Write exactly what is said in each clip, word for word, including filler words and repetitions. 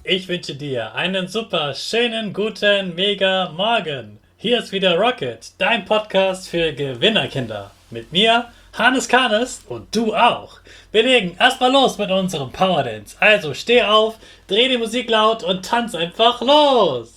Ich wünsche dir einen super schönen, guten, mega Morgen. Hier ist wieder Rocket, dein Podcast für Gewinnerkinder. Mit mir, Hannes Karnes und du auch. Wir legen erstmal los mit unserem Power Dance. Also steh auf, dreh die Musik laut und tanz einfach los.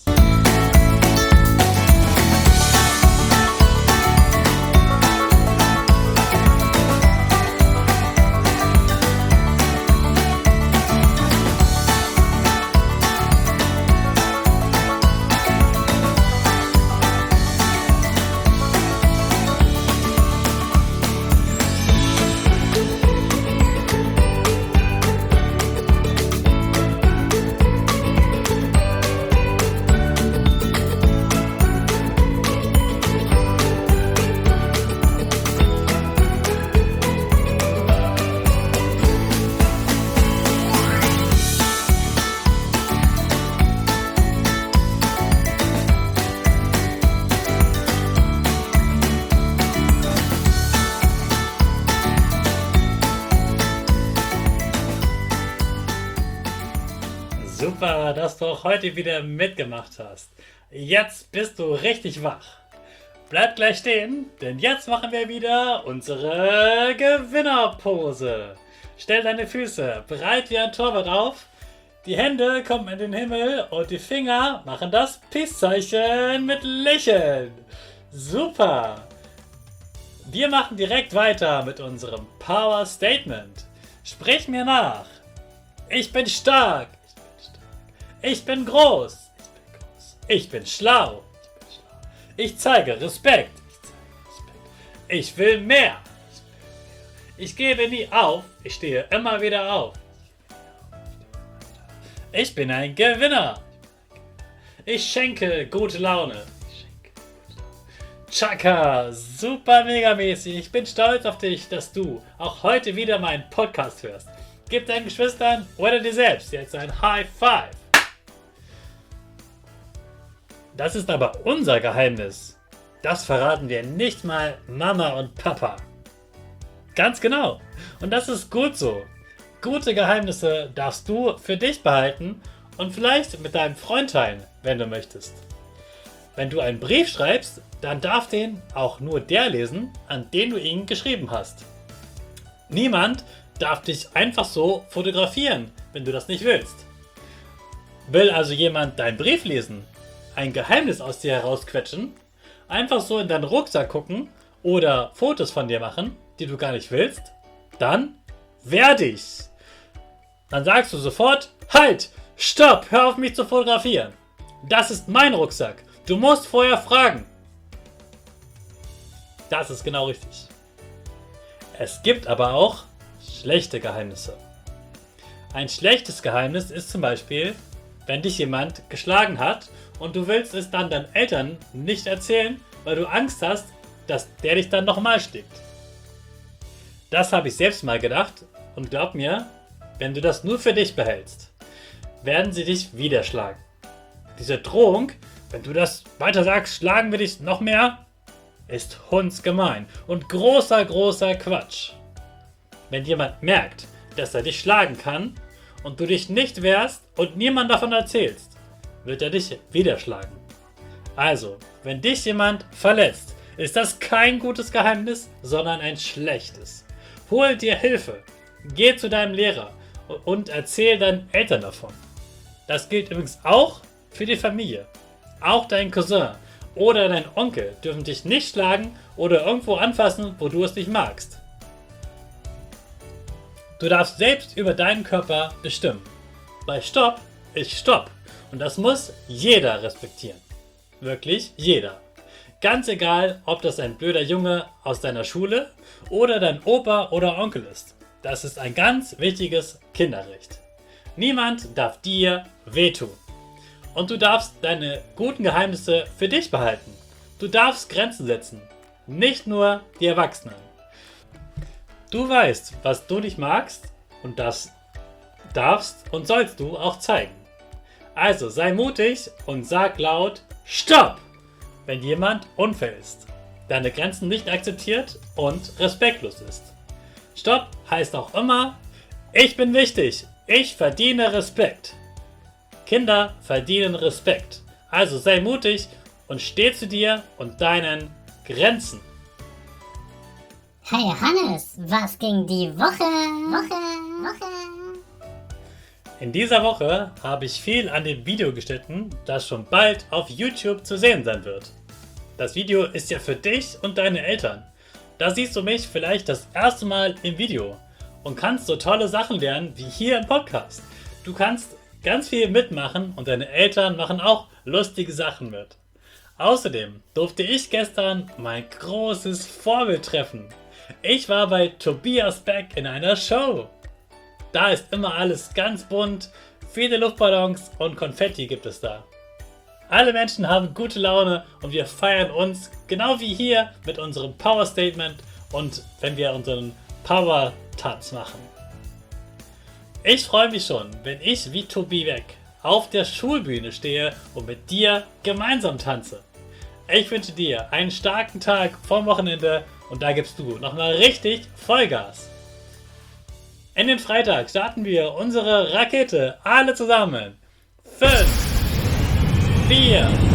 Super, dass du auch heute wieder mitgemacht hast. Jetzt bist du richtig wach. Bleib gleich stehen, denn jetzt machen wir wieder unsere Gewinnerpose. Stell deine Füße breit wie ein Torwart auf, die Hände kommen in den Himmel und die Finger machen das Peace-Zeichen mit Lächeln. Super! Wir machen direkt weiter mit unserem Power Statement. Sprich mir nach. Ich bin stark. Ich bin groß. Ich bin groß. Ich bin schlau. Ich bin schlau. Ich zeige Respekt. Ich zeige Respekt. Ich will mehr. Ich will mehr. Ich gebe nie auf. Ich stehe immer wieder auf. Ich bin ein Gewinner. Ich schenke gute Laune. Ich schenke gute Laune. Chaka, super mega mäßig. Ich bin stolz auf dich, dass du auch heute wieder meinen Podcast hörst. Gib deinen Geschwistern oder dir selbst jetzt ein High Five. Das ist aber unser Geheimnis. Das verraten wir nicht mal Mama und Papa. Ganz genau. Und das ist gut so. Gute Geheimnisse darfst du für dich behalten und vielleicht mit deinem Freund teilen, wenn du möchtest. Wenn du einen Brief schreibst, dann darf den auch nur der lesen, an den du ihn geschrieben hast. Niemand darf dich einfach so fotografieren, wenn du das nicht willst. Will also jemand deinen Brief lesen, ein Geheimnis aus dir herausquetschen, einfach so in deinen Rucksack gucken oder Fotos von dir machen, die du gar nicht willst, dann wehr dich. Dann sagst du sofort, halt, stopp, hör auf mich zu fotografieren. Das ist mein Rucksack. Du musst vorher fragen. Das ist genau richtig. Es gibt aber auch schlechte Geheimnisse. Ein schlechtes Geheimnis ist zum Beispiel, wenn dich jemand geschlagen hat und du willst es dann deinen Eltern nicht erzählen, weil du Angst hast, dass der dich dann nochmal schlägt. Das habe ich selbst mal gedacht und glaub mir, wenn du das nur für dich behältst, werden sie dich wieder schlagen. Diese Drohung, wenn du das weiter sagst, schlagen wir dich noch mehr, ist hundsgemein und großer, großer Quatsch. Wenn jemand merkt, dass er dich schlagen kann und du dich nicht wehrst und niemand davon erzählst, wird er dich wieder schlagen. Also, wenn dich jemand verletzt, ist das kein gutes Geheimnis, sondern ein schlechtes. Hol dir Hilfe, geh zu deinem Lehrer und erzähl deinen Eltern davon. Das gilt übrigens auch für die Familie. Auch dein Cousin oder dein Onkel dürfen dich nicht schlagen oder irgendwo anfassen, wo du es nicht magst. Du darfst selbst über deinen Körper bestimmen. Bei Stopp ist Stopp. Und das muss jeder respektieren. Wirklich jeder. Ganz egal, ob das ein blöder Junge aus deiner Schule oder dein Opa oder Onkel ist. Das ist ein ganz wichtiges Kinderrecht. Niemand darf dir wehtun. Und du darfst deine guten Geheimnisse für dich behalten. Du darfst Grenzen setzen. Nicht nur die Erwachsenen. Du weißt, was du nicht magst und das darfst und sollst du auch zeigen. Also sei mutig und sag laut Stopp, wenn jemand unfair ist, deine Grenzen nicht akzeptiert und respektlos ist. Stopp heißt auch immer, ich bin wichtig, ich verdiene Respekt. Kinder verdienen Respekt. Also sei mutig und steh zu dir und deinen Grenzen. Hey Hannes, was ging die Woche? Woche, Woche. In dieser Woche habe ich viel an dem Video geschnitten, das schon bald auf YouTube zu sehen sein wird. Das Video ist ja für dich und deine Eltern. Da siehst du mich vielleicht das erste Mal im Video und kannst so tolle Sachen lernen wie hier im Podcast. Du kannst ganz viel mitmachen und deine Eltern machen auch lustige Sachen mit. Außerdem durfte ich gestern mein großes Vorbild treffen. Ich war bei Tobias Beck in einer Show. Da ist immer alles ganz bunt, viele Luftballons und Konfetti gibt es da. Alle Menschen haben gute Laune und wir feiern uns, genau wie hier mit unserem Power Statement und wenn wir unseren Power Tanz machen. Ich freue mich schon, wenn ich wie Tobi Beck auf der Schulbühne stehe und mit dir gemeinsam tanze. Ich wünsche dir einen starken Tag vom Wochenende und da gibst du nochmal richtig Vollgas. In den Freitag starten wir unsere Rakete alle zusammen. fünf, vier,